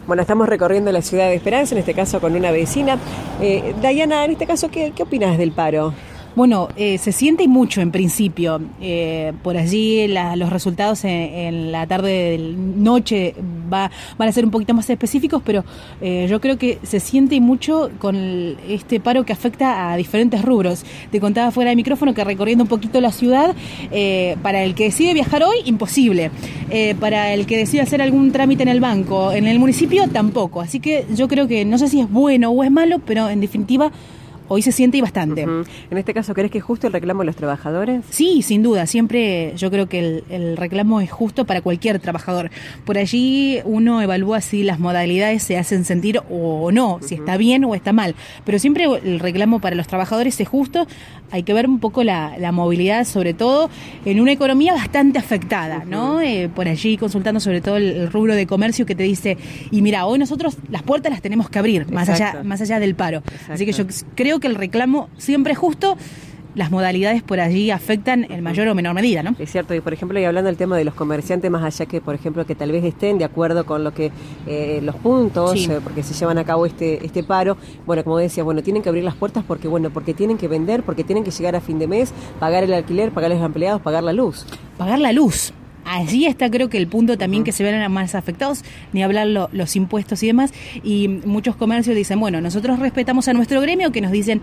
Bueno, estamos recorriendo la ciudad de Esperanza, en este caso con una vecina. Dayana, en este caso, ¿qué opinas del paro? Bueno, se siente mucho en principio. Por allí los resultados en la tarde-noche van a ser un poquito más específicos, pero yo creo que se siente mucho con este paro que afecta a diferentes rubros. Te contaba fuera de micrófono que recorriendo un poquito la ciudad, para el que decide viajar hoy, imposible. Para el que decide hacer algún trámite en el banco, en el municipio, tampoco. Así que yo creo que no sé si es bueno o es malo, pero en definitiva hoy se siente y bastante. Uh-huh. En este caso, ¿crees que es justo el reclamo de los trabajadores? Sí, sin duda. Siempre yo creo que el reclamo es justo para cualquier trabajador. Por allí uno evalúa si las modalidades se hacen sentir o no, si está bien o está mal. Pero siempre el reclamo para los trabajadores es justo. Hay que ver un poco la movilidad, sobre todo en una economía bastante afectada, ¿no? Por allí consultando sobre todo el rubro de comercio que te dice, y mira, hoy nosotros las puertas las tenemos que abrir, más allá del paro. Exacto. Así que yo creo que el reclamo siempre es justo. Las modalidades por allí afectan en mayor o menor medida, ¿no? Es cierto, y por ejemplo, y hablando del tema de los comerciantes, más allá que, por ejemplo, que tal vez estén de acuerdo con lo que los puntos, sí, porque se llevan a cabo este paro, bueno, como decía, bueno, tienen que abrir las puertas porque tienen que vender, porque tienen que llegar a fin de mes, pagar el alquiler, pagar a los empleados, pagar la luz. Pagar la luz. Allí está creo que el punto también que se ven más afectados, ni hablar los impuestos y demás, y muchos comercios dicen, bueno, nosotros respetamos a nuestro gremio, que nos dicen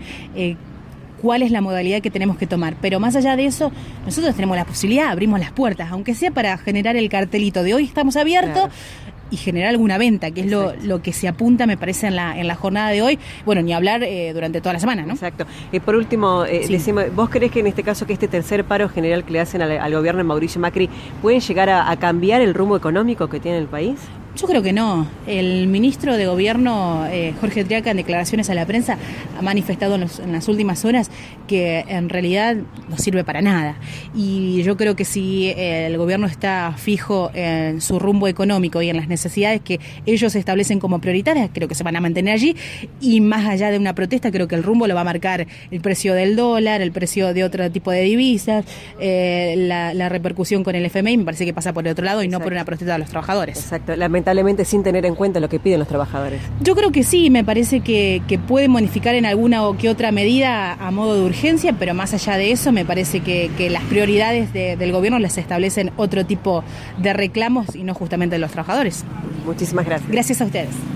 cuál es la modalidad que tenemos que tomar, pero más allá de eso, nosotros tenemos la posibilidad, abrimos las puertas, aunque sea para generar el cartelito de hoy estamos abiertos, claro, y generar alguna venta, que es lo que se apunta, me parece, en la jornada de hoy. Bueno, ni hablar durante toda la semana, ¿no? Exacto. Por último, sí, decimos, ¿vos creés que en este caso que este tercer paro general que le hacen al gobierno de Mauricio Macri pueden llegar a cambiar el rumbo económico que tiene el país? Yo creo que no. El ministro de Gobierno, Jorge Triaca, en declaraciones a la prensa, ha manifestado en las últimas horas que en realidad no sirve para nada. Y yo creo que si el gobierno está fijo en su rumbo económico y en las necesidades que ellos establecen como prioritarias, creo que se van a mantener allí. Y más allá de una protesta, creo que el rumbo lo va a marcar el precio del dólar, el precio de otro tipo de divisas, la repercusión con el FMI, me parece que pasa por el otro lado y no por una protesta de los trabajadores. Exacto. Lamentablemente sin tener en cuenta lo que piden los trabajadores. Yo creo que sí, me parece que pueden modificar en alguna o que otra medida a modo de urgencia, pero más allá de eso me parece que las prioridades del gobierno las establecen otro tipo de reclamos y no justamente de los trabajadores. Muchísimas gracias. Gracias a ustedes.